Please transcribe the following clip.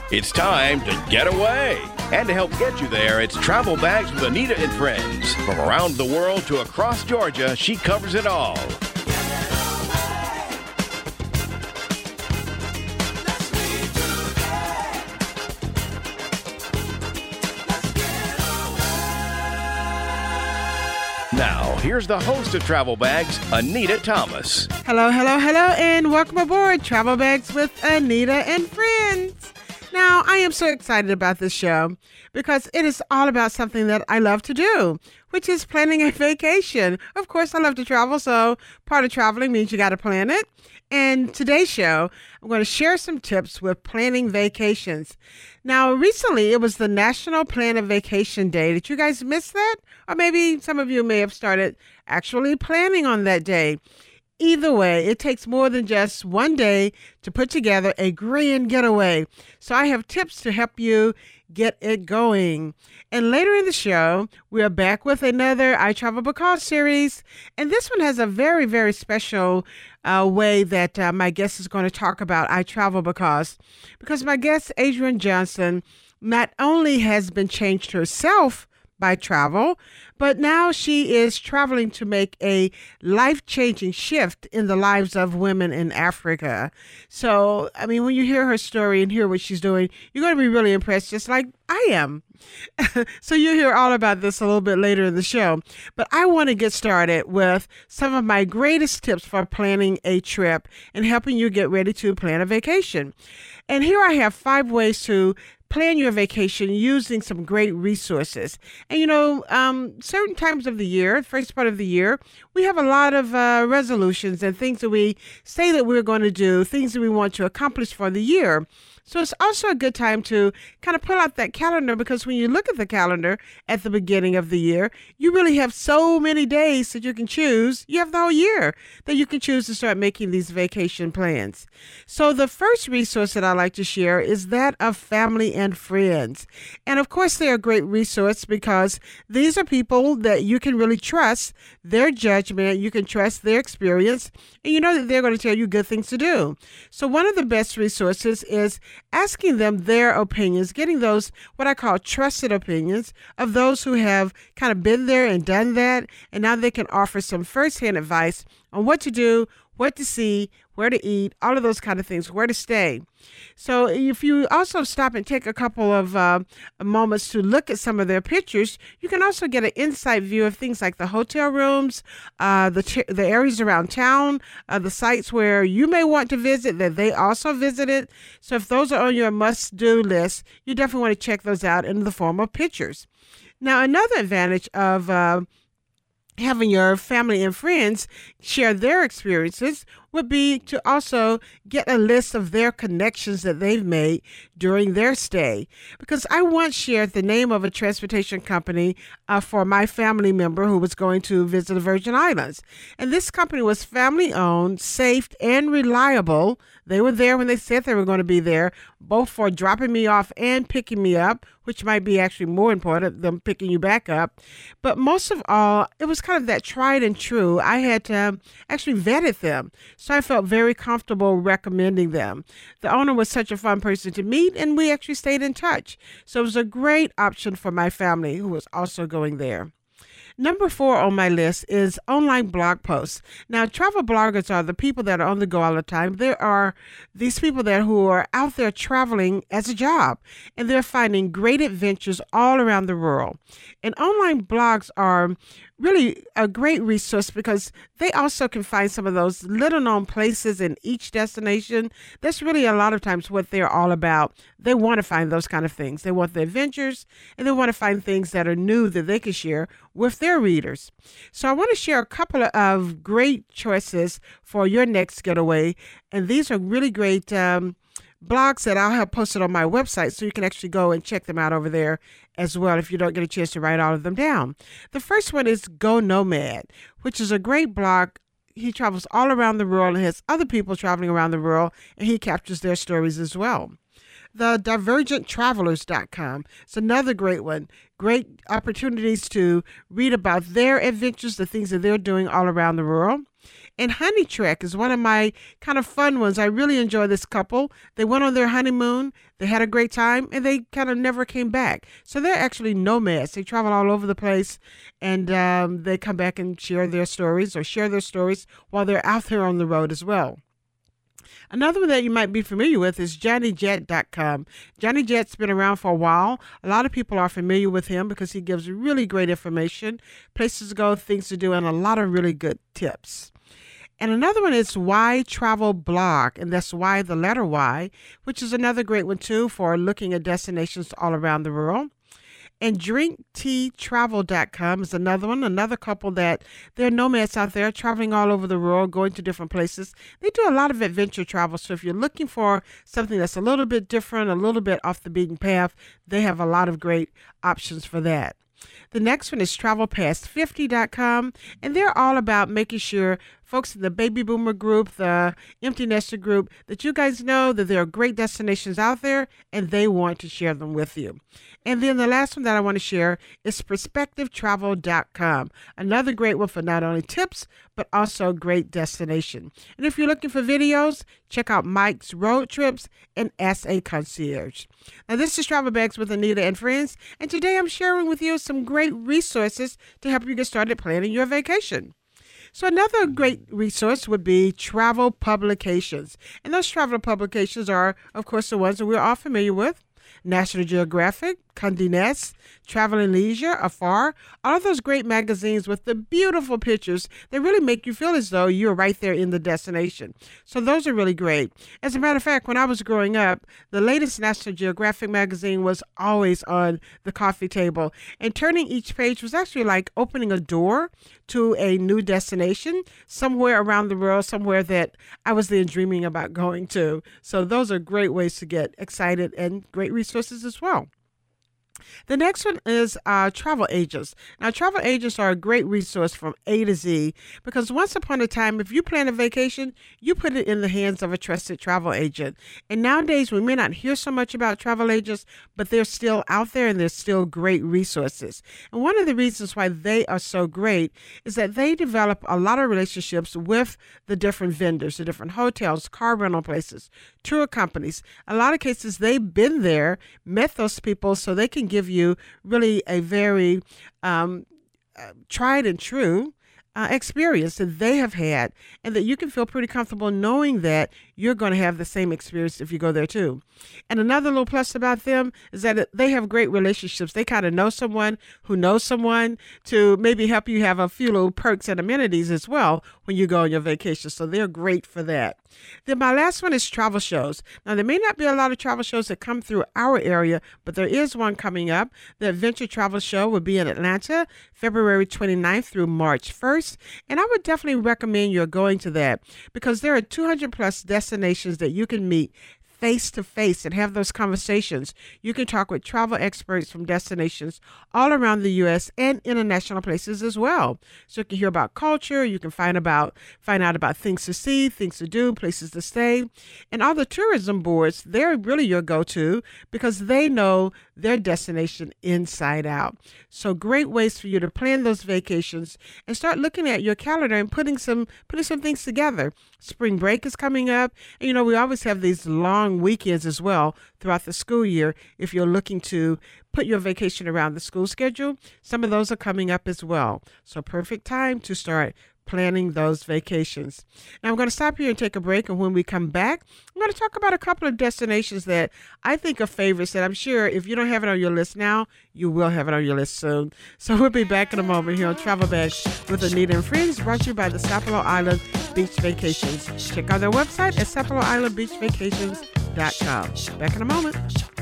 It's time to get away. And to help get you there, it's Travel Bags with Anita and Friends. From around the world to across Georgia, she covers it all. Now, here's the host of Travel Bags, Anita Thomas. Hello, and welcome aboard Travel Bags with Anita and Friends. Now, I am so excited about this show because it is all about something that I love to do, which is planning a vacation. Of course, I love to travel, so part of traveling means you got to plan it. And today's show, I'm going to share some tips with planning vacations. Now, recently, it was the National Plan a Vacation Day. Did you guys miss that? Or maybe some of you may have started actually planning on that day. Either way, it takes more than just one day to put together a grand getaway. So I have tips to help you get it going. And later in the show, we are back with another I Travel Because series. And this one has a very, very special way that my guest is going to talk about I Travel Because my guest, Adrienne Johnson, not only has been changed herself by travel, but now she is traveling to make a life-changing shift in the lives of women in Africa. So, I mean, when you hear her story and hear what she's doing, you're going to be really impressed, just like I am. So you'll hear all about this a little bit later in the show. But I want to get started with some of my greatest tips for planning a trip and helping you get ready to plan a vacation. And here I have 5 ways to plan your vacation using some great resources. And, you know, certain times of the year, first part of the year, we have a lot of resolutions and things that we say that we're going to do, things that we want to accomplish for the year. So it's also a good time to kind of pull out that calendar, because when you look at the calendar at the beginning of the year, you really have so many days that you can choose. You have the whole year that you can choose to start making these vacation plans. So the first resource that I like to share is that of family and friends. And of course, they're a great resource because these are people that you can really trust their judgment, you can trust their experience, and you know that they're going to tell you good things to do. So one of the best resources is asking them their opinions, getting those, what I call trusted opinions of those who have kind of been there and done that. And now they can offer some firsthand advice on what to do, what to see, where to eat, all of those kind of things, where to stay. So if you also stop and take a couple of moments to look at some of their pictures, you can also get an inside view of things like the hotel rooms, the areas around town, the sites where you may want to visit that they also visited. So if those are on your must-do list, you definitely want to check those out in the form of pictures. Now, another advantage of having your family and friends share their experiences would be to also get a list of their connections that they've made during their stay. Because I once shared the name of a transportation company for my family member who was going to visit the Virgin Islands. And this company was family-owned, safe, and reliable. They were there when they said they were going to be there, both for dropping me off and picking me up, which might be actually more important than picking you back up. But most of all, it was kind of that tried and true. I had actually vetted them. So I felt very comfortable recommending them. The owner was such a fun person to meet, and we actually stayed in touch. So it was a great option for my family who was also going there. Number 4 on my list is online blog posts. Now, travel bloggers are the people that are on the go all the time. There are these people who are out there traveling as a job, and they're finding great adventures all around the world. And online blogs are really a great resource because they also can find some of those little known places in each destination. That's really a lot of times what they're all about. They want to find those kind of things. They want the adventures, and they want to find things that are new that they can share with their readers. So I want to share a couple of great choices for your next getaway. And these are really great blogs that I'll have posted on my website, so you can actually go and check them out over there as well if you don't get a chance to write all of them down. The first one is Go Nomad, which is a great blog. He travels all around the world and has other people traveling around the world, and he captures their stories as well. The divergenttravelers.com is another great one. Great opportunities to read about their adventures, the things that they're doing all around the world. And Honey Trek is one of my kind of fun ones. I really enjoy this couple. They went on their honeymoon. They had a great time, and they kind of never came back. So they're actually nomads. They travel all over the place, and they come back and share their stories while they're out there on the road as well. Another one that you might be familiar with is JohnnyJet.com. Johnny Jet's been around for a while. A lot of people are familiar with him because he gives really great information, places to go, things to do, and a lot of really good tips. And another one is Why Travel Blog, and that's why the letter Y, which is another great one too for looking at destinations all around the world. And DrinkTeaTravel.com is another one, another couple that they're nomads out there traveling all over the world, going to different places. They do a lot of adventure travel. So if you're looking for something that's a little bit different, a little bit off the beaten path, they have a lot of great options for that. The next one is TravelPast50.com, and they're all about making sure folks in the baby boomer group, the empty nester group, that you guys know that there are great destinations out there and they want to share them with you. And then the last one that I want to share is PerspectiveTravel.com, another great one for not only tips, but also great destination. And if you're looking for videos, check out Mike's Road Trips and Ask a Concierge. Now, this is Travel Bags with Anita and Friends, and today I'm sharing with you some great resources to help you get started planning your vacation. So another great resource would be travel publications. And those travel publications are, of course, the ones that we're all familiar with. National Geographic, Condé Nast, Travel and Leisure, Afar, all of those great magazines with the beautiful pictures that really make you feel as though you're right there in the destination. So those are really great. As a matter of fact, when I was growing up, the latest National Geographic magazine was always on the coffee table. And turning each page was actually like opening a door to a new destination somewhere around the world, somewhere that I was then dreaming about going to. So those are great ways to get excited and great resources as well. The next one is travel agents. Now, travel agents are a great resource from A to Z because once upon a time, if you plan a vacation, you put it in the hands of a trusted travel agent. And nowadays, we may not hear so much about travel agents, but they're still out there and they're still great resources. And one of the reasons why they are so great is that they develop a lot of relationships with the different vendors, the different hotels, car rental places, tour companies. A lot of cases, they've been there, met those people, so they can give you really a very tried and true experience that they have had, and that you can feel pretty comfortable knowing that you're going to have the same experience if you go there too. And another little plus about them is that they have great relationships. They kind of know someone who knows someone to maybe help you have a few little perks and amenities as well when you go on your vacation. So they're great for that. Then my last one is travel shows. Now, there may not be a lot of travel shows that come through our area, but there is one coming up. The Adventure Travel Show will be in Atlanta, February 29th through March 1st. And I would definitely recommend you're going to that because there are 200 plus destinations that you can meet face to face and have those conversations. You can talk with travel experts from destinations all around the U.S. and international places as well. So you can hear about culture, you can find out about things to see, things to do, places to stay. And all the tourism boards, they're really your go-to because they know their destination inside out. So great ways for you to plan those vacations and start looking at your calendar and putting some things together. Spring break is coming up. And, we always have these long weekends as well throughout the school year. If you're looking to put your vacation around the school schedule, some of those are coming up as well. So perfect time to start planning those vacations. Now I'm going to stop here and take a break, and when we come back, I'm going to talk about a couple of destinations that I think are favorites that I'm sure if you don't have it on your list now, you will have it on your list soon. So we'll be back in a moment here on Travel Bags with Anita and Friends, brought to you by the Sapelo Island Beach Vacations. Check out their website at SapeloIslandBeachVacations.com. Back in a moment.